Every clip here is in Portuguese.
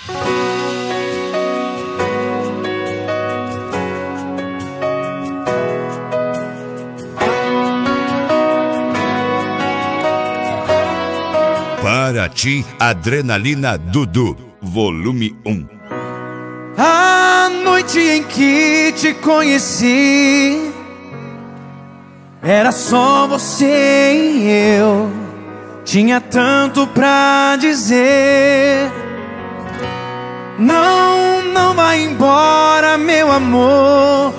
Para ti, Adrenalina Dudu, volume 1. A noite em que te conheci, era só você e eu. Tinha tanto pra dizer. Não, não vai embora, meu amor.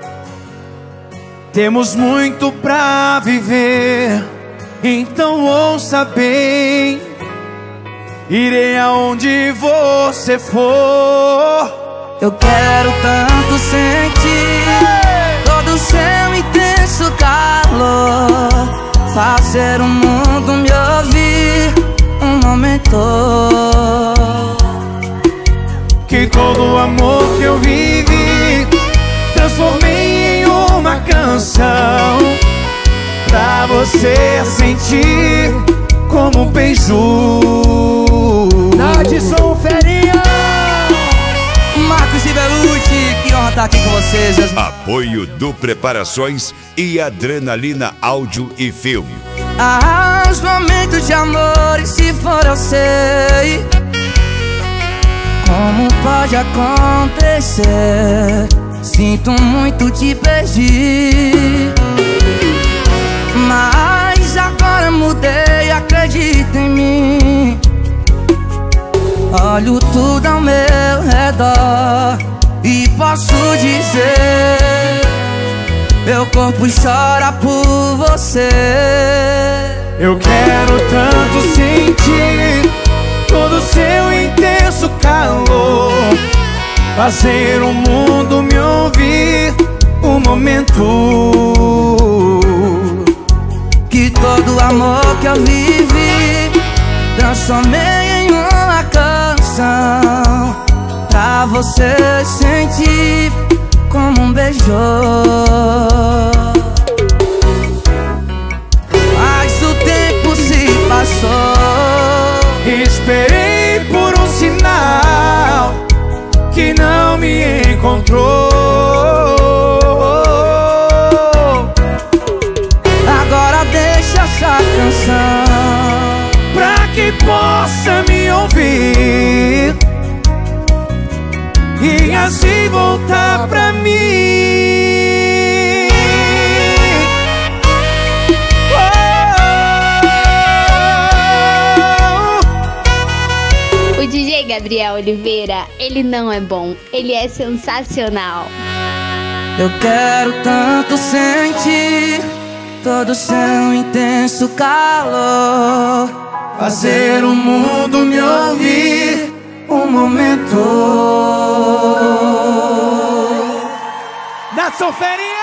Temos muito pra viver. Então ouça bem, irei aonde você for. Eu quero tanto sentir todo o seu intenso calor, fazer o mundo me ouvir um momento. Que todo o amor que eu vivi transformei em uma canção, pra você sentir como um beiju. Nadson Ferinha, Marcos Ibelucci, que honra estar aqui com vocês. Apoio do Preparações e Adrenalina Áudio e Filme. Os momentos de amor, e se for eu sei como pode acontecer. Sinto muito te perdi, mas agora mudei, acredita em mim. Olho tudo ao meu redor e posso dizer, meu corpo chora por você. Eu quero tanto sentir todo o seu intenso calor, fazer o mundo me ouvir um momento. Que todo o amor que eu vivi transformei em uma canção, pra você sentir como um beijo. Mas o tempo se passou, esperei por um sinal que não me encontrou. Agora deixa essa canção pra que possa me ouvir e assim voltar pra mim. O DJ Gabriel Oliveira, ele não é bom, ele é sensacional. Eu quero tanto sentir todo o seu intenso calor, fazer o mundo me ouvir um momento. Nadson Ferinha.